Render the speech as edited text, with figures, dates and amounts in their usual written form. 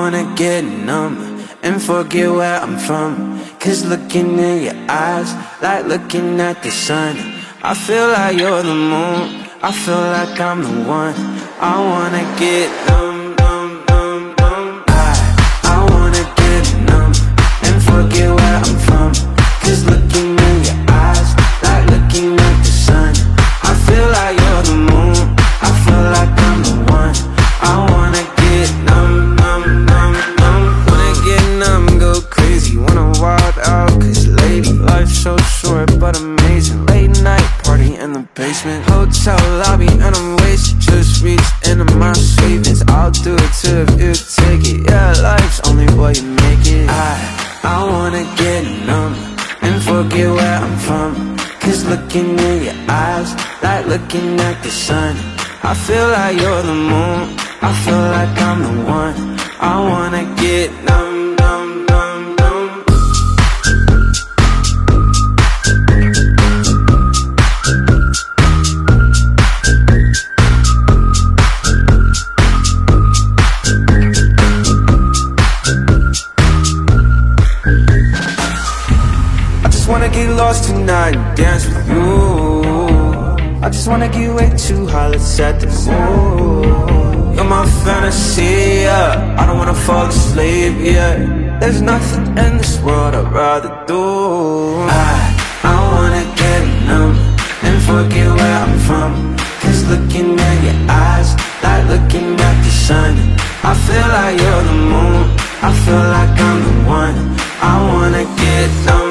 wanna get numb and forget where I'm from. Cause looking in your eyes, like looking at the sun. I feel like you're the moon, I feel like I'm the one. I wanna get numb, numb, numb, numb. I wanna get numb and forget where I'm from. Cause looking in your eyes, like looking at the sun. I feel like you're the moon, I feel like I'm the one. I wanna get numb, numb, numb, numb. Wanna get numb, go crazy, wanna wild out. Cause lady, life's so short but amazing. Late night party in the basement, hotel lobby and I'm wasted. Just reached into my savings, I'll do it too if you take it. Yeah, life's only what you make it. I wanna get numb and forget where I'm from. Cause looking in your eyes, like looking at the sun. I feel like you're the moon, I feel like I'm the one. I wanna get numb, numb, numb, numb. I just wanna get lost tonight and dance with you. I just wanna get way too high, let's set the mood. You're my fantasy, yeah. I don't wanna fall asleep, yeah. There's nothing in this world I'd rather do. I wanna get numb and forget where I'm from. Cause looking at your eyes, like looking at the sun. I feel like you're the moon, I feel like I'm the one. I wanna get numb.